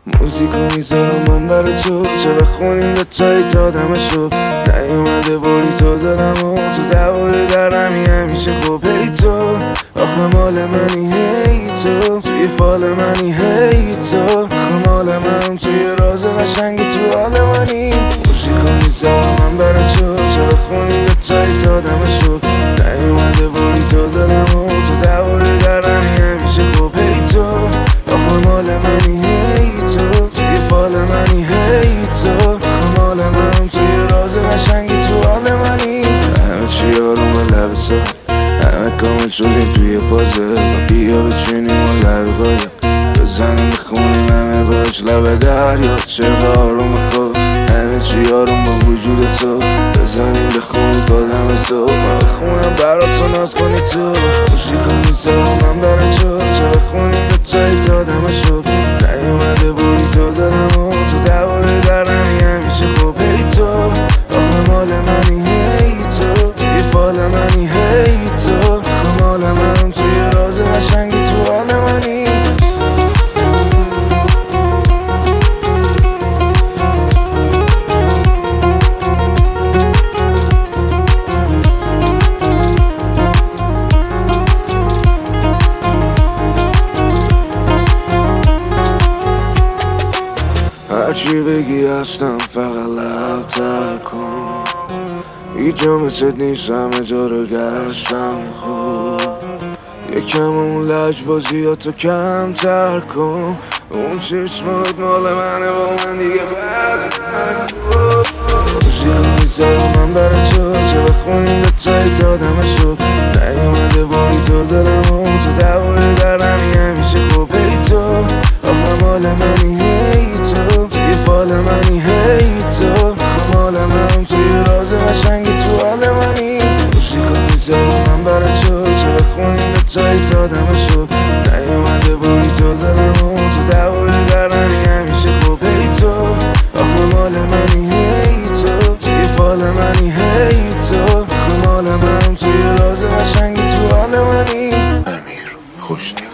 موزیکو میذارم من برای تو، چه بخونیم به تایی تا دمه شد. نیومده باری تو دلمو، تو دوای درمی همیشه خوب. هی تو آخه مال منی، هی تو توی فال منی، هی تو آخه مال من، توی راز قشنگی تو حال منی. موزیکو میذارم من برای تو، چه بخونیم به تایی تا دمه شد. نیومده باری تو دلمو، تو دوای درمی همیشه خوب. هی تو آخه مال منی، هی تو توی فال منی، هی تو آخه مال من، توی راز قشنگی تو حال منی. همه چی آروم لب سا، همه کامل شدیم توی پازه. و بیا بچینیم و لب قایق بزنیم بخونیم همه باش لب دریا. چقدر آروم خود، همه چی آروم با وجود تو. بزنیم بخونیم تا دم تو، من بخونم برات تو ناز کنی تو. موسیقی میذارم من برای تو، چه بخونیم به تایی تا دمه شد. نیومده بودی تو دلمو، تو دوای درمی همیشه خوب. هی تو آخه مال منی، هی تو توی فال منی، هی تو آخه مال من، توی راز قشنگی تو حال منی. هرچی بگی هستم، فقط لب تر کن. هیچ جا مثل نیست، همه جا رو گشتم خوب. یکم اون لجبازیاتو کم تر کن. اون چشمات مال منه، با من دیگه بس نکن. موسیقی میذارم من برای تو، چه بخونیم به تایی تا دمه شد. نیومده باری تو دلمو، تو دوای درمی همیشه خوب. هی تو آخه مال منی، هی تو توی فال منی، هی تو آخه مال من، توی راز قشنگی تو حال منی. موسیقی میذارم من برای تو، چه بخونیم به تایی تا دمه شد. نیومده باری تو دلمو، تو دوای درمی همیشه خوب. هی تو آخه مال منی، هی تو توی فال منی، هی تو آخه مال من، توی راز قشنگی تو حال منی. امیر خوشتی.